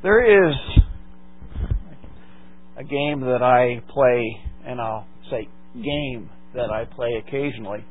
There is a game that I play, and I'll say game that I play occasionally.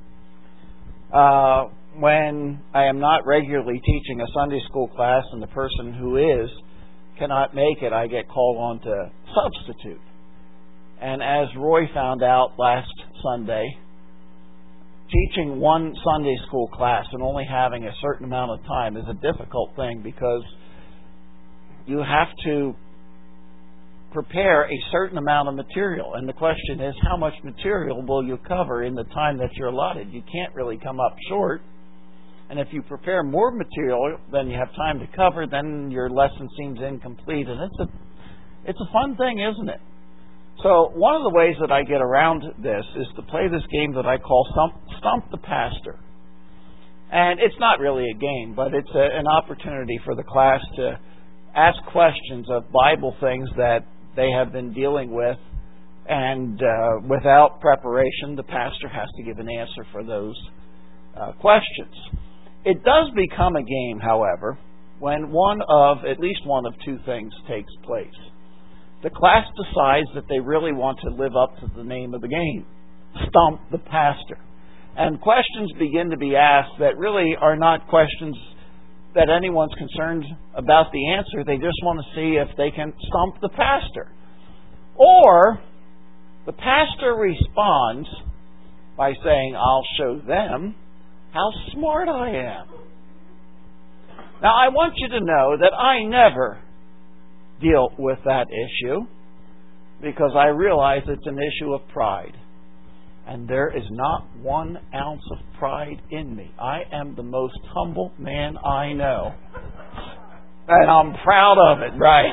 When I am not regularly teaching a Sunday school class and the person who is cannot make it, I get called on to substitute. And as Roy found out last Sunday, teaching one Sunday school class and only having a certain amount of time is a difficult thing, because you have to prepare a certain amount of material. And the question is, how much material will you cover in the time that you're allotted? You can't really come up short. And if you prepare more material than you have time to cover, then your lesson seems incomplete. And it's a fun thing, isn't it? So one of the ways that I get around this is to play this game that I call Stump the Pastor. And it's not really a game, but it's an opportunity for the class to ask questions of Bible things that they have been dealing with. And without preparation, the pastor has to give an answer for those questions. It does become a game, however, when at least one of two things takes place. The class decides that they really want to live up to the name of the game, Stump the Pastor. And questions begin to be asked that really are not questions that anyone's concerned about the answer. They just want to see if they can stump the pastor. Or the pastor responds by saying, "I'll show them how smart I am." Now, I want you to know that I never deal with that issue, because I realize it's an issue of pride. And there is not 1 ounce of pride in me. I am the most humble man I know. And I'm proud of it, right?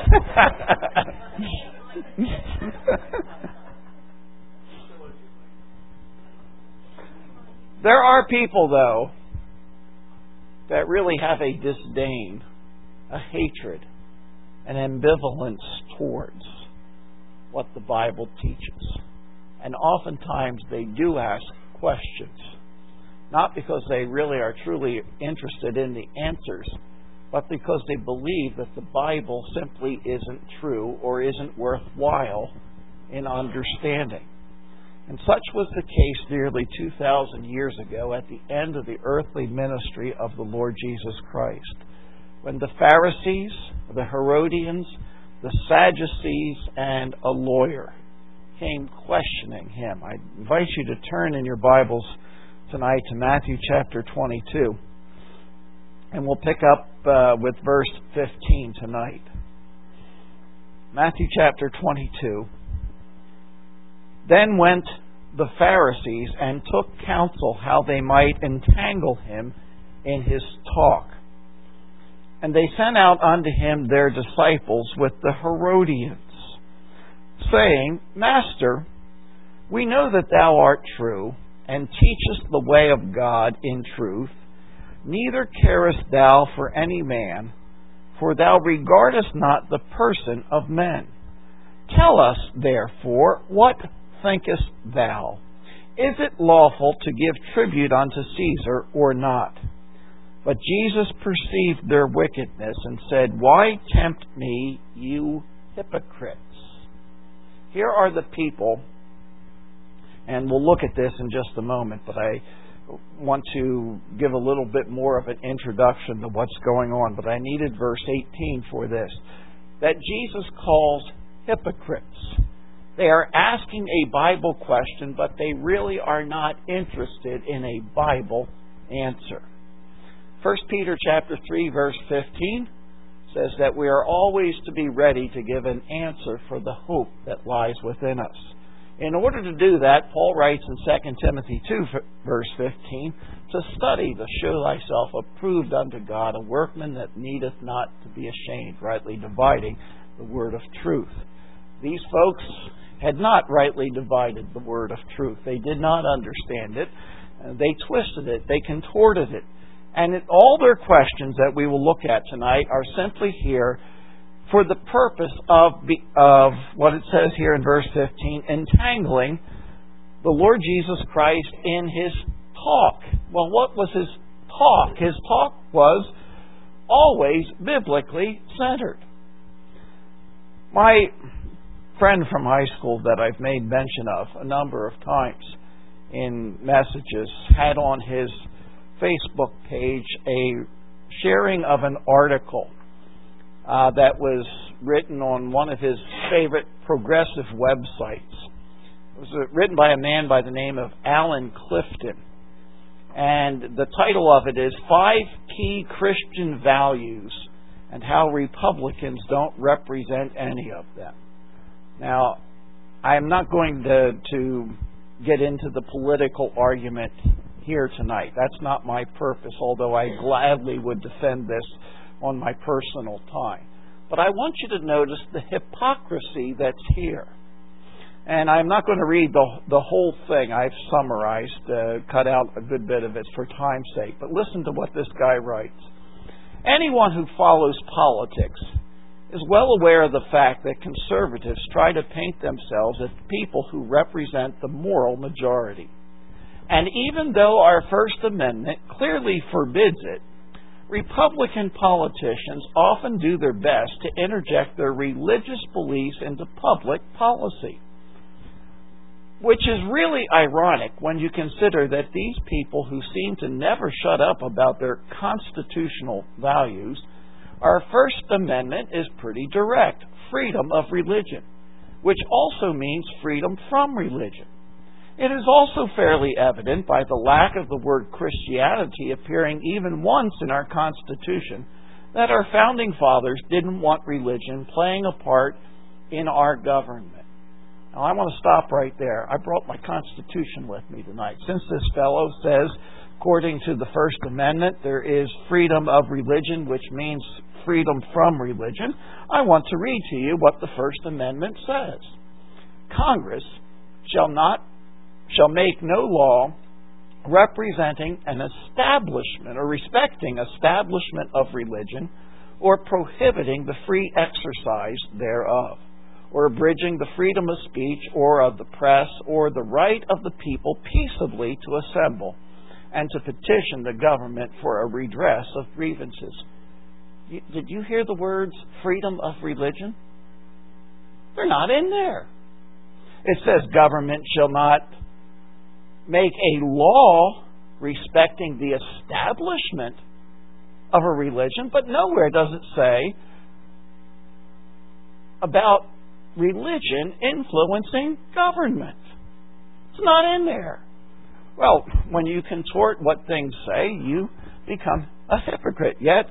There are people, though, that really have a disdain, a hatred, an ambivalence towards what the Bible teaches. And oftentimes they do ask questions, not because they really are truly interested in the answers, but because they believe that the Bible simply isn't true or isn't worthwhile in understanding. And such was the case nearly 2,000 years ago at the end of the earthly ministry of the Lord Jesus Christ, when the Pharisees, the Herodians, the Sadducees, and a lawyer came questioning him. I invite you to turn in your Bibles tonight to Matthew chapter 22. And we'll pick up with verse 15 tonight. Matthew chapter 22. Then went the Pharisees and took counsel how they might entangle him in his talk. And they sent out unto him their disciples with the Herodians, saying, Master, we know that thou art true, and teachest the way of God in truth, neither carest thou for any man, for thou regardest not the person of men. Tell us, therefore, what thinkest thou? Is it lawful to give tribute unto Caesar or not? But Jesus perceived their wickedness and said, Why tempt me, you hypocrites? Here are the people, and we'll look at this in just a moment, but I want to give a little bit more of an introduction to what's going on. But I needed verse 18 for this, that Jesus calls hypocrites. They are asking a Bible question, but they really are not interested in a Bible answer. 1 Peter chapter 3, verse 15 says that we are always to be ready to give an answer for the hope that lies within us. In order to do that, Paul writes in 2 Timothy 2, verse 15, to study to show thyself approved unto God, a workman that needeth not to be ashamed, rightly dividing the word of truth. These folks had not rightly divided the word of truth. They did not understand it. They twisted it. They contorted it. And all their questions that we will look at tonight are simply here for the purpose of what it says here in verse 15, entangling the Lord Jesus Christ in His talk. Well, what was His talk? His talk was always biblically centered. My friend from high school that I've made mention of a number of times in messages had on his Facebook page a sharing of an article that was written on one of his favorite progressive websites. It was written by a man by the name of Alan Clifton. And the title of it is 5 Key Christian Values and How Republicans Don't Represent Any of Them. Now, I am not going to get into the political argument here tonight. That's not my purpose, although I gladly would defend this on my personal time. But I want you to notice the hypocrisy that's here. And I'm not going to read the whole thing. I've summarized, cut out a good bit of it for time's sake. But listen to what this guy writes. Anyone who follows politics is well aware of the fact that conservatives try to paint themselves as people who represent the moral majority. And even though our First Amendment clearly forbids it, Republican politicians often do their best to interject their religious beliefs into public policy. Which is really ironic when you consider that these people who seem to never shut up about their constitutional values, our First Amendment is pretty direct, freedom of religion, which also means freedom from religion. It is also fairly evident by the lack of the word Christianity appearing even once in our Constitution that our founding fathers didn't want religion playing a part in our government. Now, I want to stop right there. I brought my Constitution with me tonight. Since this fellow says, according to the First Amendment, there is freedom of religion, which means freedom from religion, I want to read to you what the First Amendment says. Congress shall make no law representing an establishment or respecting establishment of religion or prohibiting the free exercise thereof, or abridging the freedom of speech or of the press or the right of the people peaceably to assemble and to petition the government for a redress of grievances. Did you hear the words freedom of religion? They're not in there. It says government shall not make a law respecting the establishment of a religion, but nowhere does it say about religion influencing government. It's not in there. Well, when you contort what things say, you become a hypocrite. Yet,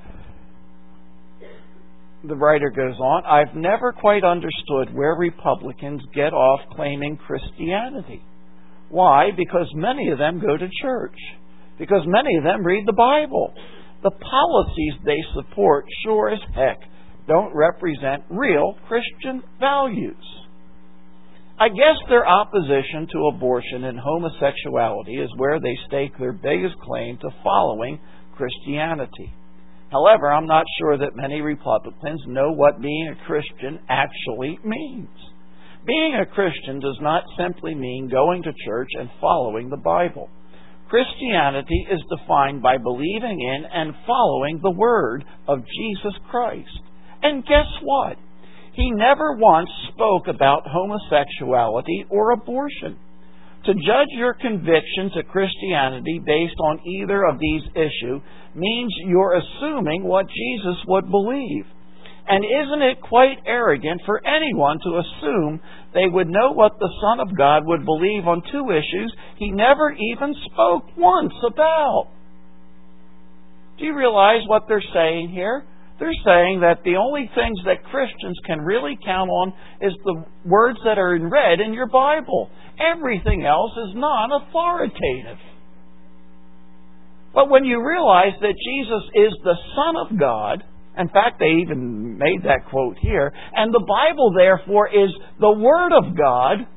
the writer goes on, I've never quite understood where Republicans get off claiming Christianity. Why? Because many of them go to church. Because many of them read the Bible. The policies they support, sure as heck, don't represent real Christian values. I guess their opposition to abortion and homosexuality is where they stake their biggest claim to following Christianity. However, I'm not sure that many Republicans know what being a Christian actually means. Being a Christian does not simply mean going to church and following the Bible. Christianity is defined by believing in and following the Word of Jesus Christ. And guess what? He never once spoke about homosexuality or abortion. To judge your convictions of Christianity based on either of these issues means you're assuming what Jesus would believe. And isn't it quite arrogant for anyone to assume they would know what the Son of God would believe on 2 issues he never even spoke once about? Do you realize what they're saying here? They're saying that the only things that Christians can really count on is the words that are in red in your Bible. Everything else is non-authoritative. But when you realize that Jesus is the Son of God, in fact, they even made that quote here, and the Bible, therefore, is the Word of God,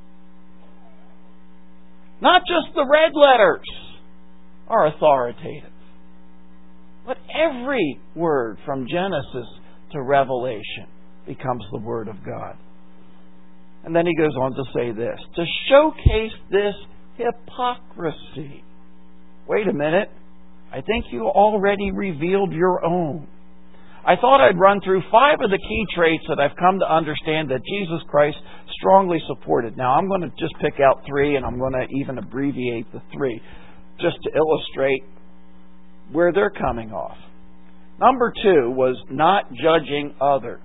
not just the red letters are authoritative. But every word from Genesis to Revelation becomes the Word of God. And then he goes on to say this, to showcase this hypocrisy. Wait a minute. I think you already revealed your own. I thought I'd run through 5 of the key traits that I've come to understand that Jesus Christ strongly supported. Now, I'm going to just pick out 3, and I'm going to even abbreviate the 3, just to illustrate where they're coming off. Number 2 was not judging others.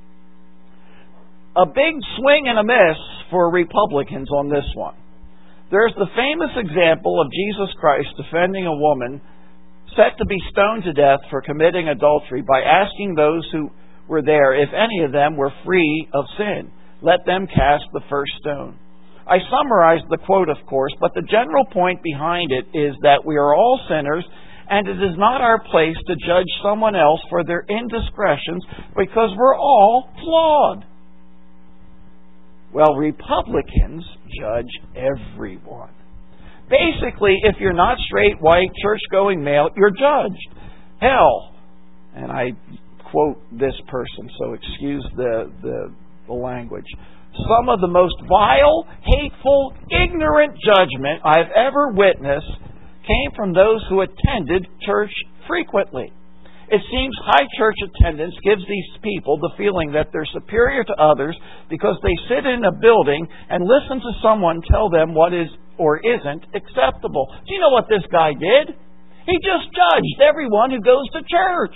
A big swing and a miss for Republicans on this one. There's the famous example of Jesus Christ defending a woman set to be stoned to death for committing adultery by asking those who were there if any of them were free of sin. Let them cast the first stone. I summarized the quote, of course, but the general point behind it is that we are all sinners, and it is not our place to judge someone else for their indiscretions because we're all flawed. Well, Republicans judge everyone. Basically, if you're not straight, white, church-going male, you're judged. Hell, and I quote this person, so excuse the language, some of the most vile, hateful, ignorant judgment I've ever witnessed came from those who attended church frequently. It seems high church attendance gives these people the feeling that they're superior to others because they sit in a building and listen to someone tell them what is or isn't acceptable. Do you know what this guy did? He just judged everyone who goes to church.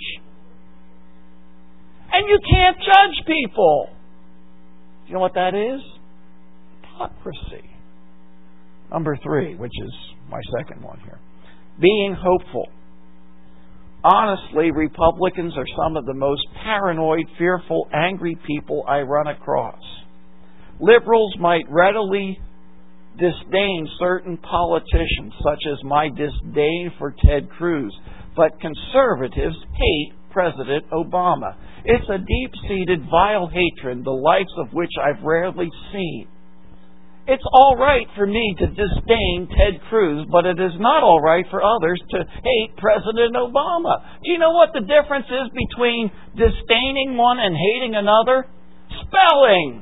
And you can't judge people. Do you know what that is? Hypocrisy. Number 3, which is my second one here. Being hopeful. Honestly, Republicans are some of the most paranoid, fearful, angry people I run across. Liberals might readily disdain certain politicians, such as my disdain for Ted Cruz, but conservatives hate President Obama. It's a deep-seated, vile hatred, the likes of which I've rarely seen. It's all right for me to disdain Ted Cruz, but it is not all right for others to hate President Obama. Do you know what the difference is between disdaining one and hating another? Spelling!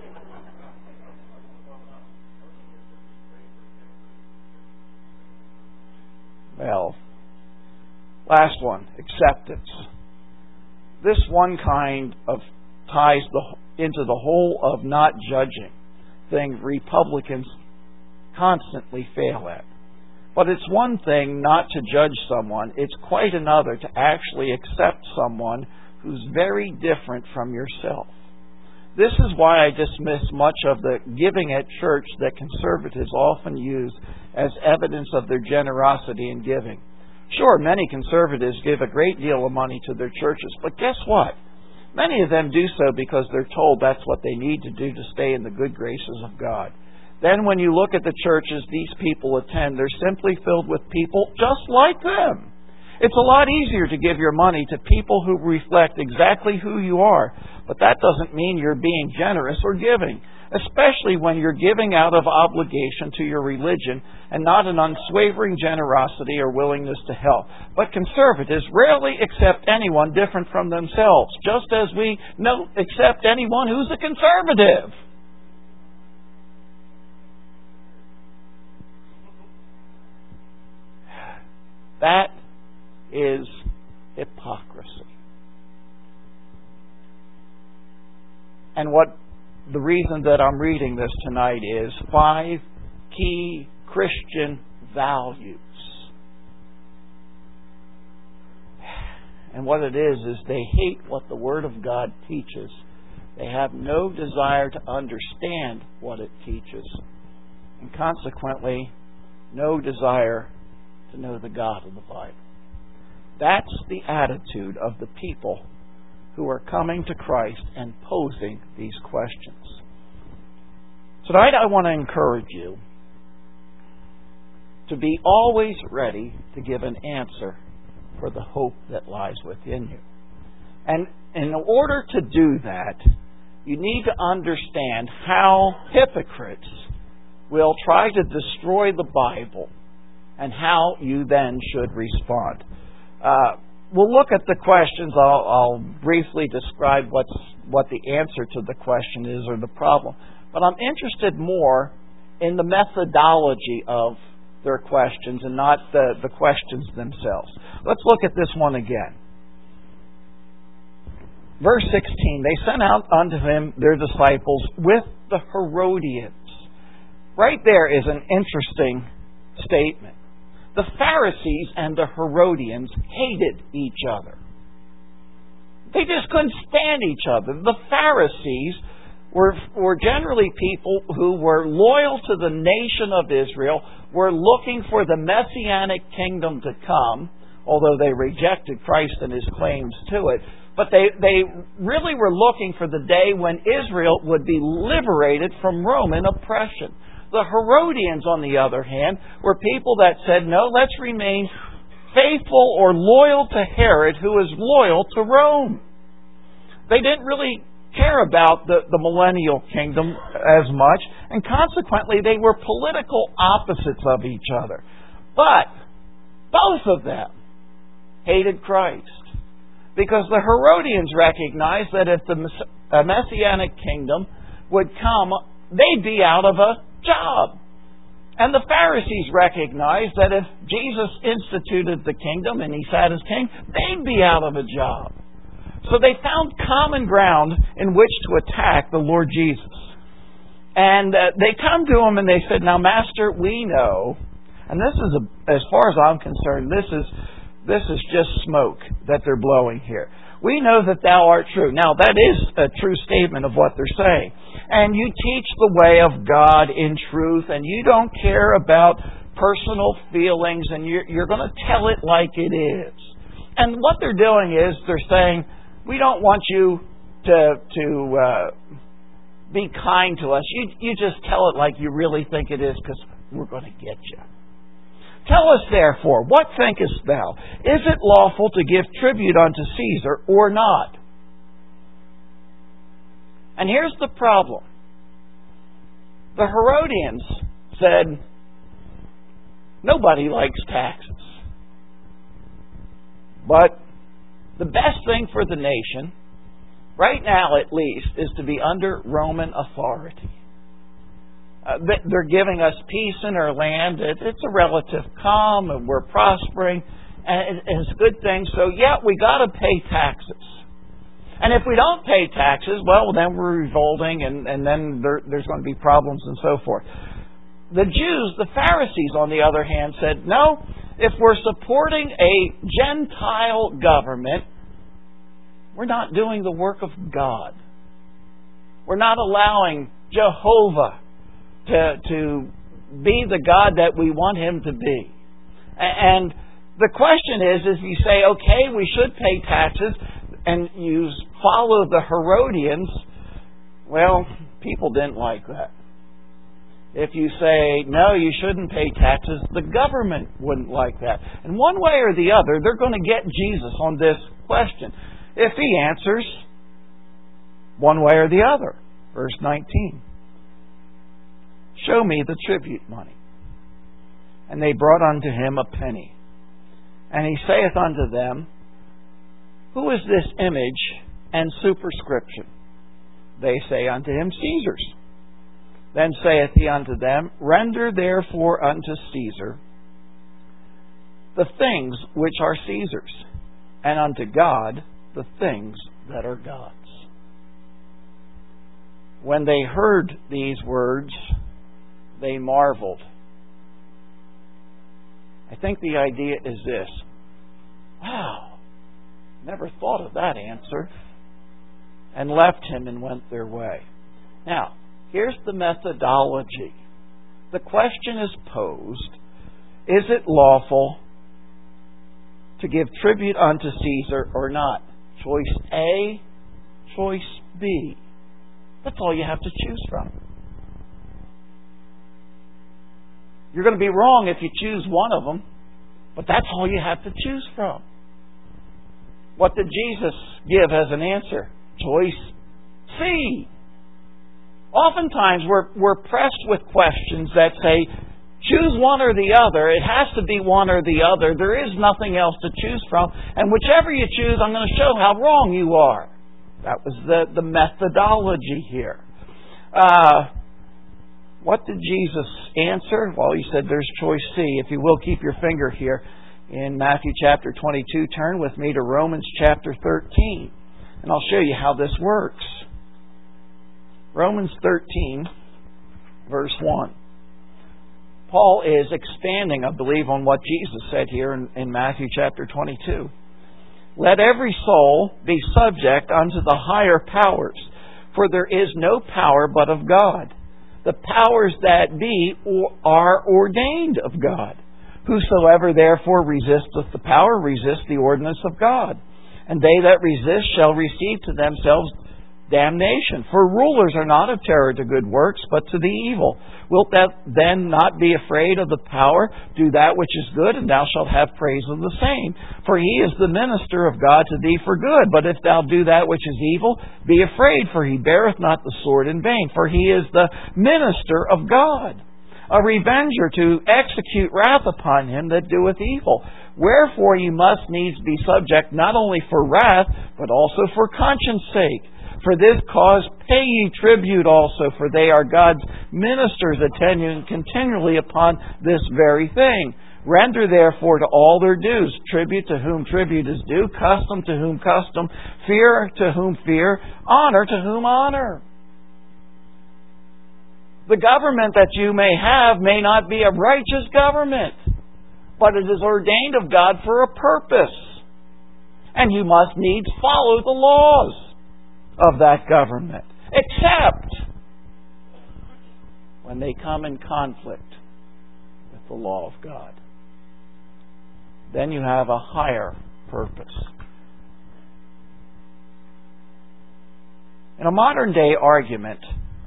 Well, last one, acceptance. This one kind of ties into the whole of not judging thing Republicans constantly fail at. But it's one thing not to judge someone. It's quite another to actually accept someone who's very different from yourself. This is why I dismiss much of the giving at church that conservatives often use as evidence of their generosity in giving. Sure, many conservatives give a great deal of money to their churches, but guess what? Many of them do so because they're told that's what they need to do to stay in the good graces of God. Then when you look at the churches these people attend, they're simply filled with people just like them. It's a lot easier to give your money to people who reflect exactly who you are, but that doesn't mean you're being generous or giving, especially when you're giving out of obligation to your religion and not an unswavering generosity or willingness to help. But conservatives rarely accept anyone different from themselves, just as we don't accept anyone who's a conservative. That is hypocrisy. And what the reason that I'm reading this tonight is 5 key Christian values. And what it is they hate what the Word of God teaches. They have no desire to understand what it teaches. And consequently, no desire to know the God of the Bible. That's the attitude of the people who are coming to Christ and posing these questions. Tonight I want to encourage you to be always ready to give an answer for the hope that lies within you. And in order to do that, you need to understand how hypocrites will try to destroy the Bible and how you then should respond. We'll look at the questions. I'll briefly describe what the answer to the question is or the problem. But I'm interested more in the methodology of their questions and not the questions themselves. Let's look at this one again. Verse 16, they sent out unto him their disciples with the Herodians. Right there is an interesting statement. The Pharisees and the Herodians hated each other. They just couldn't stand each other. The Pharisees were generally people who were loyal to the nation of Israel, were looking for the Messianic kingdom to come, although they rejected Christ and His claims to it. But they really were looking for the day when Israel would be liberated from Roman oppression. The Herodians, on the other hand, were people that said, no, let's remain faithful or loyal to Herod, who is loyal to Rome. They didn't really care about the millennial kingdom as much, and consequently they were political opposites of each other. But both of them hated Christ, because the Herodians recognized that if the Messianic kingdom would come, they'd be out of a job. And the Pharisees recognized that if Jesus instituted the kingdom and He sat as king, they'd be out of a job. So they found common ground in which to attack the Lord Jesus. And they come to Him and they said, now, Master, we know, and this is, as far as I'm concerned, this is just smoke that they're blowing here. We know that Thou art true. Now, that is a true statement of what they're saying. And you teach the way of God in truth, and you don't care about personal feelings, and you're going to tell it like it is. And what they're doing is they're saying, we don't want you to be kind to us. You just tell it like you really think it is, because we're going to get you. Tell us therefore, what thinkest thou? Is it lawful to give tribute unto Caesar or not? And here's the problem. The Herodians said, nobody likes taxes. But the best thing for the nation, right now at least, is to be under Roman authority. They're giving us peace in our land. It's a relative calm, and we're prospering, and it's a good thing. So, yeah, we got to pay taxes. And if we don't pay taxes, well, then we're revolting, and then there's going to be problems and so forth. The Jews, the Pharisees, on the other hand, said, no, if we're supporting a Gentile government, we're not doing the work of God. We're not allowing Jehovah to be the God that we want Him to be. And the question is, if you say, okay, we should pay taxes, and you follow the Herodians, well, people didn't like that. If you say, no, you shouldn't pay taxes, the government wouldn't like that. And one way or the other, they're going to get Jesus on this question. If He answers one way or the other. Verse 19. Show me the tribute money. And they brought unto Him a penny. And He saith unto them, who is this image and superscription? They say unto Him, Caesar's. Then saith He unto them, render therefore unto Caesar the things which are Caesar's, and unto God the things that are God's. When they heard these words, they marveled. I think the idea is this. Wow, never thought of that answer. And left Him and went their way. Now, here's the methodology. The question is posed, is it lawful to give tribute unto Caesar or not? Choice A, choice B. That's all you have to choose from. You're going to be wrong if you choose one of them, but that's all you have to choose from. What did Jesus give as an answer? Choice C. Oftentimes we're pressed with questions that say, choose one or the other. It has to be one or the other. There is nothing else to choose from. And whichever you choose, I'm going to show how wrong you are. That was the methodology here. What did Jesus answer? Well, He said there's choice C. If you will, keep your finger here in Matthew chapter 22. Turn with me to Romans chapter 13. And I'll show you how this works. Romans 13, verse 1. Paul is expanding, I believe, on what Jesus said here in Matthew chapter 22. Let every soul be subject unto the higher powers, for there is no power but of God. The powers that be are ordained of God. Whosoever therefore resisteth the power, resist the ordinance of God. And they that resist shall receive to themselves damnation. For rulers are not a terror to good works, but to the evil. Wilt thou then not be afraid of the power? Do that which is good, and thou shalt have praise of the same. For he is the minister of God to thee for good. But if thou do that which is evil, be afraid, for he beareth not the sword in vain. For he is the minister of God, a revenger to execute wrath upon him that doeth evil. Wherefore you must needs be subject not only for wrath, but also for conscience sake. For this cause pay ye tribute also, for they are God's ministers, attending continually upon this very thing. Render therefore to all their dues, tribute to whom tribute is due, custom to whom custom, fear to whom fear, honor to whom honor. The government that you may have may not be a righteous government, but it is ordained of God for a purpose. And you must needs follow the laws of that government, except when they come in conflict with the law of God. Then you have a higher purpose. In a modern day argument,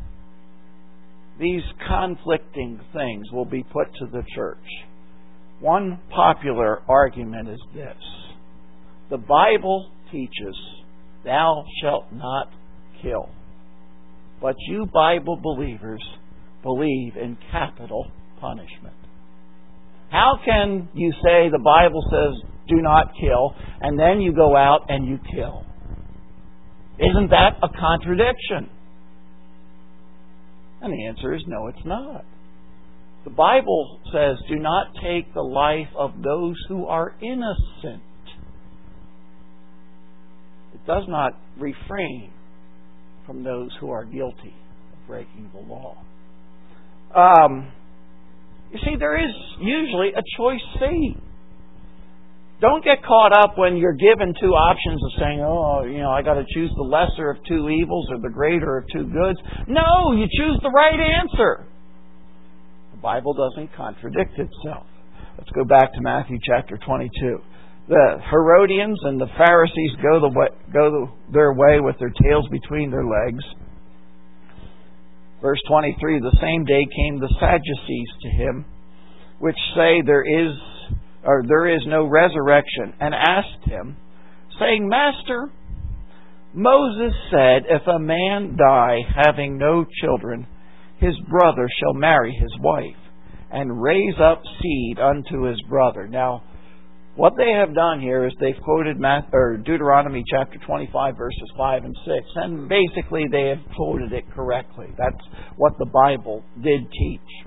these conflicting things will be put to the church. One popular argument is this: the Bible teaches, thou shalt not kill. But you Bible believers believe in capital punishment. How can you say the Bible says do not kill, and then you go out and you kill? Isn't that a contradiction? And the answer is no, it's not. The Bible says do not take the life of those who are innocent. It does not refrain from those who are guilty of breaking the law. You see, there is usually a choice C. Don't get caught up when you're given two options of saying, I got to choose the lesser of two evils or the greater of two goods. No, you choose the right answer. The Bible doesn't contradict itself. Let's go back to Matthew chapter 22. The Herodians and the Pharisees go their way with their tails between their legs. Verse 23, the same day came the Sadducees to him, which say there is no resurrection, and asked him, saying, Master, Moses said, if a man die having no children, his brother shall marry his wife, and raise up seed unto his brother. Now, what they have done here is they've quoted Deuteronomy chapter 25, verses 5 and 6. And basically they have quoted it correctly. That's what the Bible did teach.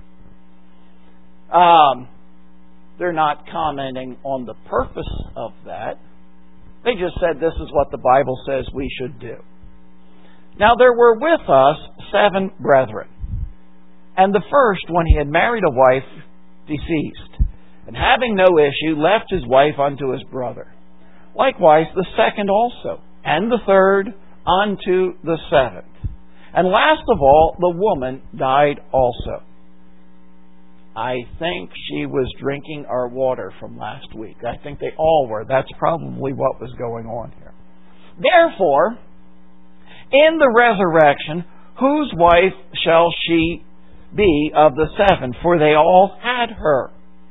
They're not commenting on the purpose of that. They just said this is what the Bible says we should do. Now there were with us 7 brethren. And the first, when he had married a wife, deceased, and having no issue, left his wife unto his brother. Likewise the second also, and the third unto the 7th. And last of all, the woman died also. I think she was drinking our water from last week. I think they all were. That's probably what was going on here. Therefore, in the resurrection, whose wife shall she be of the 7? For they all had her.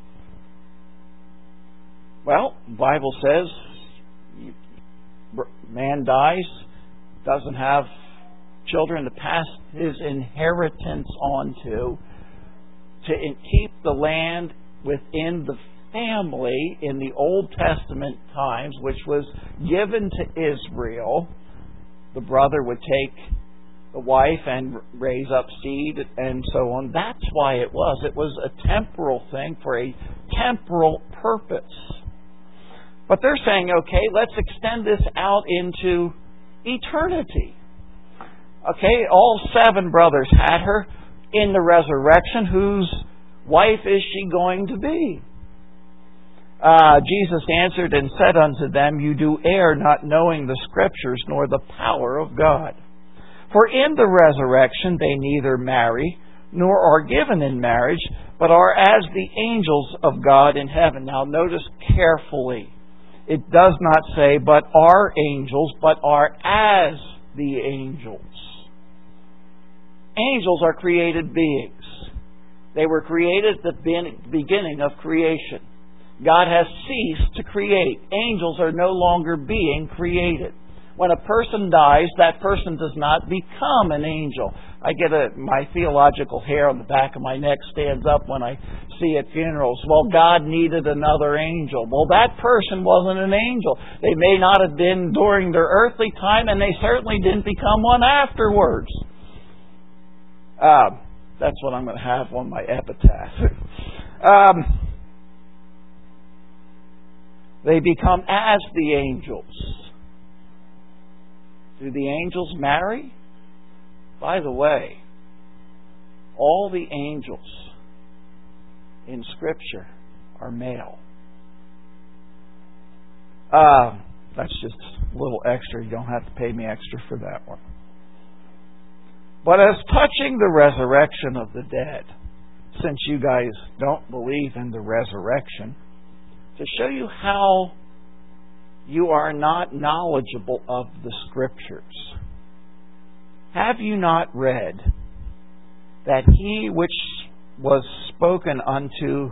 Well, the Bible says man dies, doesn't have children to pass his inheritance on to keep the land within the family in the Old Testament times, which was given to Israel. The brother would take the wife and raise up seed and so on. That's why it was. It was a temporal thing for a temporal purpose. But they're saying, okay, let's extend this out into eternity. Okay, all 7 brothers had her. In the resurrection, whose wife is she going to be? Jesus answered and said unto them, You do err, not knowing the Scriptures, nor the power of God. For in the resurrection they neither marry, nor are given in marriage, but are as the angels of God in heaven. Now notice carefully. It does not say, but are angels, but are as the angels. Angels are created beings. They were created at the beginning of creation. God has ceased to create. Angels are no longer being created. When a person dies, that person does not become an angel. I get my theological hair on the back of my neck stands up when I see at funerals. Well, God needed another angel. Well, that person wasn't an angel. They may not have been during their earthly time, and they certainly didn't become one afterwards. That's what I'm going to have on my epitaph. They become as the angels. Do the angels marry? By the way, all the angels in Scripture are male. That's just a little extra. You don't have to pay me extra for that one. But as touching the resurrection of the dead, since you guys don't believe in the resurrection, to show you how you are not knowledgeable of the Scriptures, have you not read that he which was spoken unto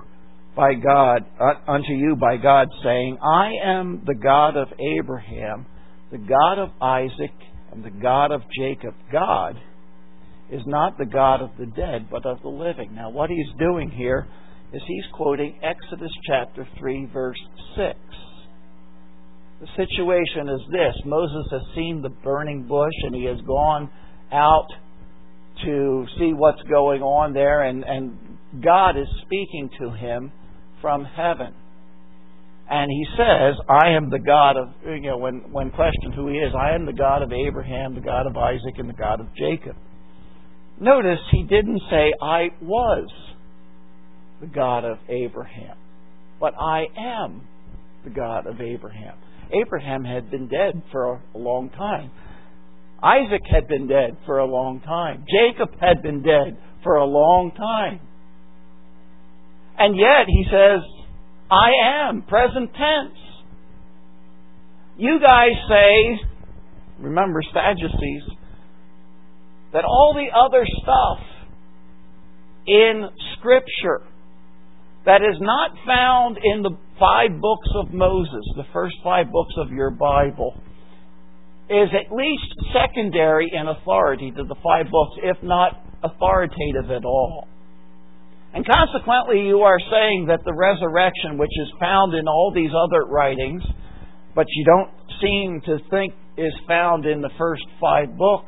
you by God, saying, I am the God of Abraham, the God of Isaac, and the God of Jacob. God is not the God of the dead, but of the living. Now, what he's doing here is he's quoting Exodus chapter 3, verse 6. The situation is this. Moses has seen the burning bush, and he has gone out to see what's going on there, and God is speaking to him from heaven. And he says, I am the God of, when questioned who he is, I am the God of Abraham, the God of Isaac, and the God of Jacob. Notice he didn't say, I was the God of Abraham, but I am the God of Abraham. Abraham had been dead for a long time. Isaac had been dead for a long time. Jacob had been dead for a long time. And yet he says, I am, present tense. You guys say, remember Sadducees, that all the other stuff in Scripture that is not found in the 5 books of Moses, the first 5 books of your Bible, is at least secondary in authority to the 5 books, if not authoritative at all. And consequently, you are saying that the resurrection, which is found in all these other writings, but you don't seem to think is found in the first 5 books,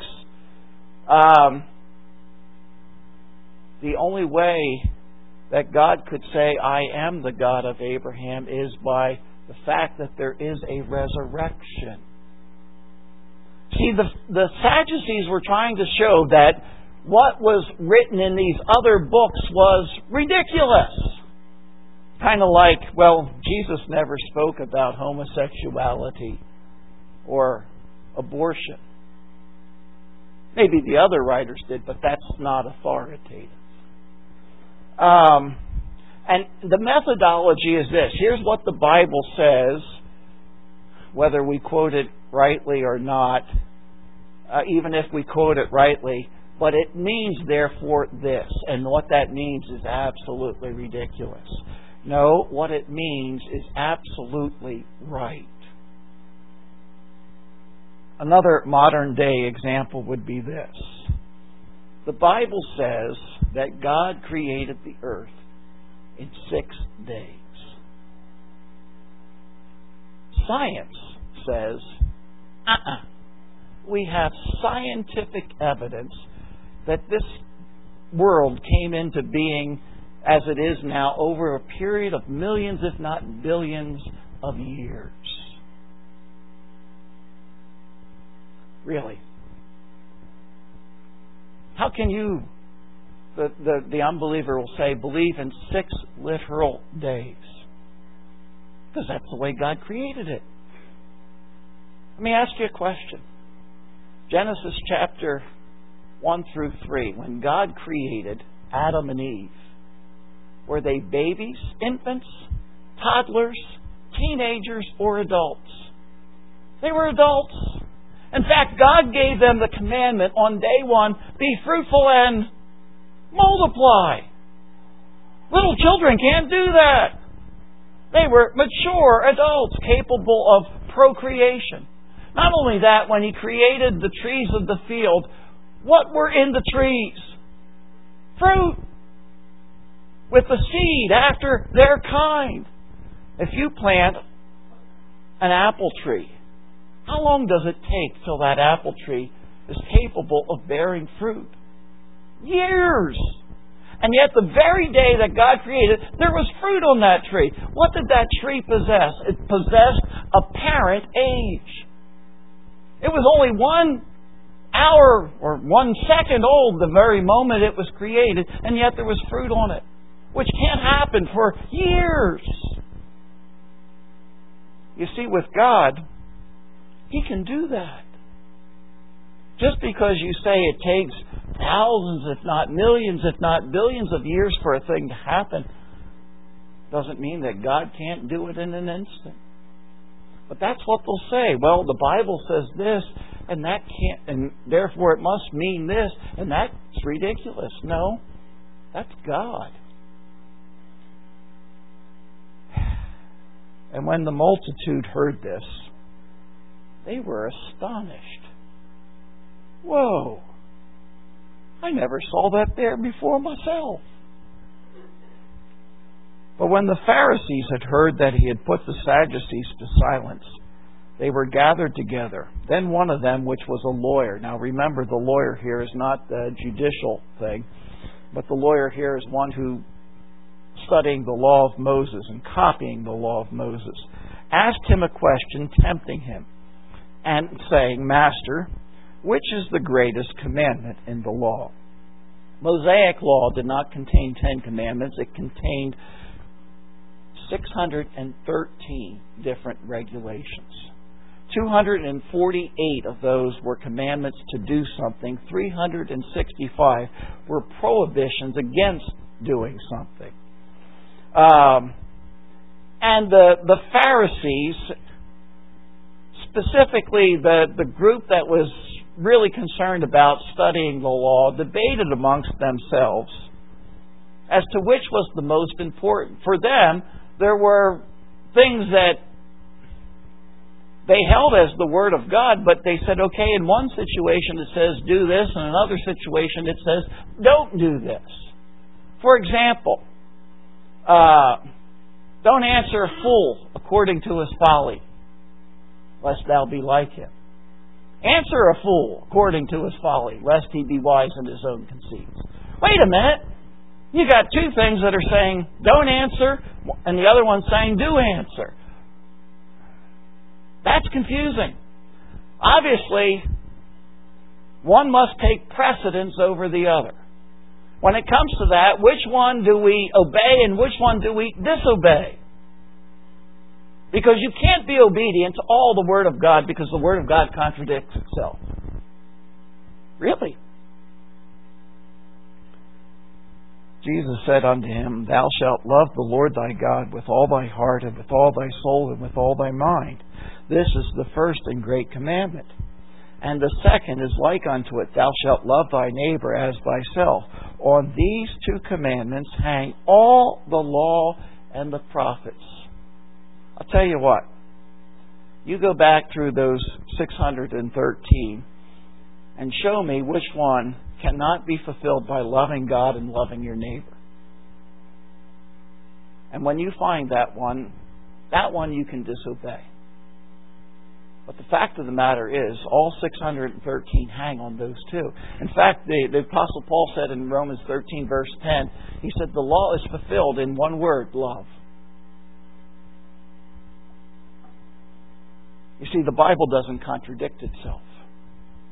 the only way that God could say, I am the God of Abraham, is by the fact that there is a resurrection. See, the Sadducees were trying to show that what was written in these other books was ridiculous. Kind of like, well, Jesus never spoke about homosexuality or abortion. Maybe the other writers did, but that's not authoritative. And the methodology is this. Here's what the Bible says, whether we quote it rightly or not, even if we quote it rightly, but it means therefore this. And what that means is absolutely ridiculous. No, what it means is absolutely right. Another modern day example would be this. The Bible says that God created the earth in 6 days. Science says, we have scientific evidence that this world came into being as it is now over a period of millions, if not billions, of years. Really. How can you, the unbeliever will say, believe in 6 literal days? Because that's the way God created it. Let me ask you a question. Genesis chapter 1 through 3, when God created Adam and Eve, were they babies, infants, toddlers, teenagers, or adults? They were adults. In fact, God gave them the commandment on day 1, be fruitful and multiply. Little children can't do that. They were mature adults capable of procreation. Not only that, when He created the trees of the field, what were in the trees? Fruit. With the seed after their kind. If you plant an apple tree, how long does it take till that apple tree is capable of bearing fruit? Years. And yet the very day that God created, there was fruit on that tree. What did that tree possess? It possessed apparent age. It was only 1 hour or 1 second old the very moment it was created, and yet there was fruit on it, which can't happen for years. You see, with God, He can do that. Just because you say it takes thousands, if not millions, if not billions of years for a thing to happen, doesn't mean that God can't do it in an instant. But that's what they'll say. Well, the Bible says this, and that can't, and therefore it must mean this, and that's ridiculous. No, that's God. And when the multitude heard this, they were astonished. Whoa! I never saw that there before myself. But when the Pharisees had heard that He had put the Sadducees to silence, they were gathered together. Then one of them, which was a lawyer. Now remember, the lawyer here is not the judicial thing, but the lawyer here is one who studying the law of Moses and copying the law of Moses, asked Him a question, tempting Him, and saying, Master, which is the greatest commandment in the law? Mosaic law did not contain 10 commandments. It contained 613 different regulations. 248 of those were commandments to do something. 365 were prohibitions against doing something. And the Pharisees, specifically the group that was really concerned about studying the law, debated amongst themselves as to which was the most important. For them, there were things that they held as the Word of God, but they said, okay, in one situation it says do this, and in another situation it says don't do this. For example, don't answer a fool according to his folly, lest thou be like him. Answer a fool according to his folly, lest he be wise in his own conceits. Wait a minute. You got two things that are saying don't answer, and the other one saying do answer. That's confusing. Obviously, one must take precedence over the other. When it comes to that, which one do we obey and which one do we disobey? Because you can't be obedient to all the Word of God because the Word of God contradicts itself. Really? Jesus said unto him, Thou shalt love the Lord thy God with all thy heart and with all thy soul and with all thy mind. This is the first and great commandment. And the second is like unto it, Thou shalt love thy neighbor as thyself. On these two commandments hang all the law and the prophets. I'll tell you what. You go back through those 613 and show me which one cannot be fulfilled by loving God and loving your neighbor. And when you find that one you can disobey. But the fact of the matter is, all 613 hang on those two. In fact, the Apostle Paul said in Romans 13, verse 10, he said, the law is fulfilled in one word, love. You see, the Bible doesn't contradict itself.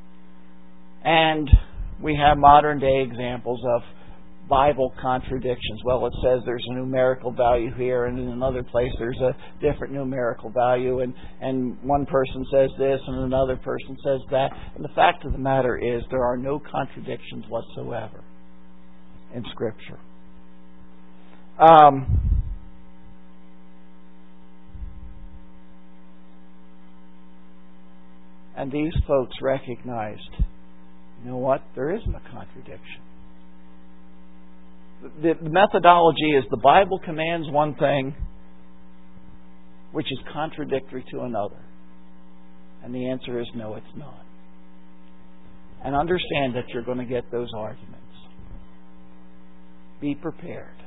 And we have modern day examples of Bible contradictions. Well, it says there's a numerical value here, and in another place there's a different numerical value, and one person says this and another person says that. And the fact of the matter is there are no contradictions whatsoever in Scripture. And these folks recognized, you know what? There isn't a contradiction. The methodology is the Bible commands one thing which is contradictory to another. And the answer is no, it's not. And understand that you're going to get those arguments. Be prepared.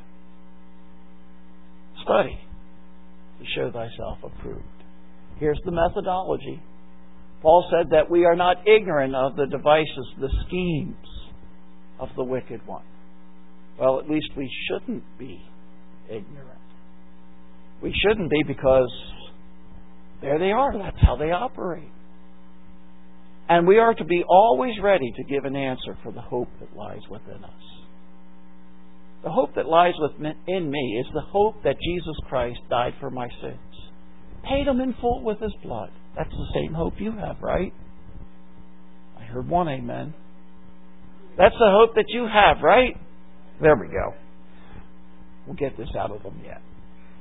Study to show thyself approved. Here's the methodology. Paul said that we are not ignorant of the devices, the schemes of the wicked one. Well, at least we shouldn't be ignorant. We shouldn't be, because there they are. That's how they operate. And we are to be always ready to give an answer for the hope that lies within us. The hope that lies within me is the hope that Jesus Christ died for my sins. Paid them in full with His blood. That's the same hope you have, right? I heard one amen. That's the hope that you have, right? There we go. We'll get this out of them yet.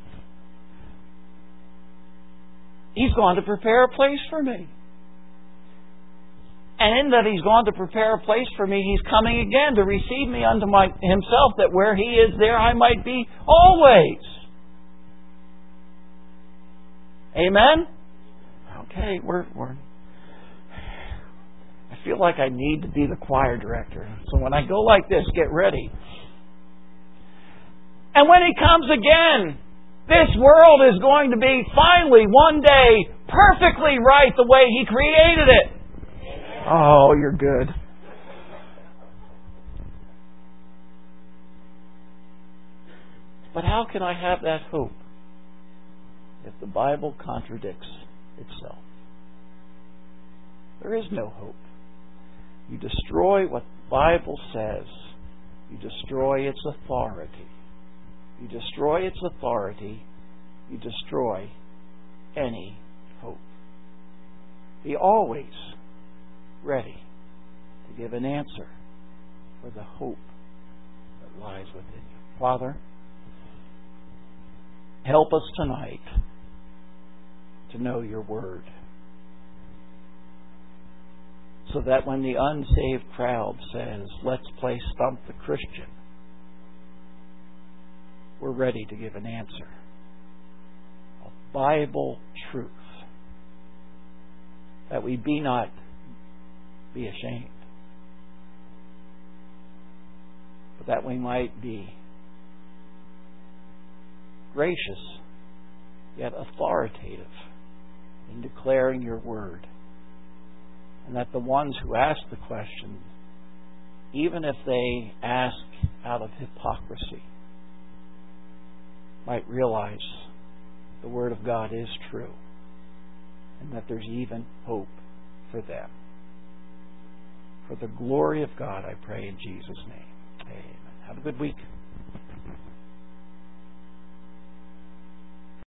He's gone to prepare a place for me. And in that He's gone to prepare a place for me, He's coming again to receive me unto Himself, that where He is, there I might be always. Amen? Okay, I feel like I need to be the choir director. So when I go like this, get ready. And when He comes again, this world is going to be finally, one day, perfectly right the way He created it. Oh, you're good. But how can I have that hope if the Bible contradicts itself? There is no hope. You destroy what the Bible says. You destroy its authority. You destroy its authority. You destroy any hope. Be always ready to give an answer for the hope that lies within you. Father, help us tonight to know Your Word, so that when the unsaved crowd says, let's play Stump the Christian, we're ready to give an answer of Bible truth, that we be not be ashamed, but that we might be gracious yet authoritative in declaring Your Word. And that the ones who ask the question, even if they ask out of hypocrisy, might realize the Word of God is true, and that there's even hope for them. For the glory of God, I pray in Jesus' name. Amen. Have a good week.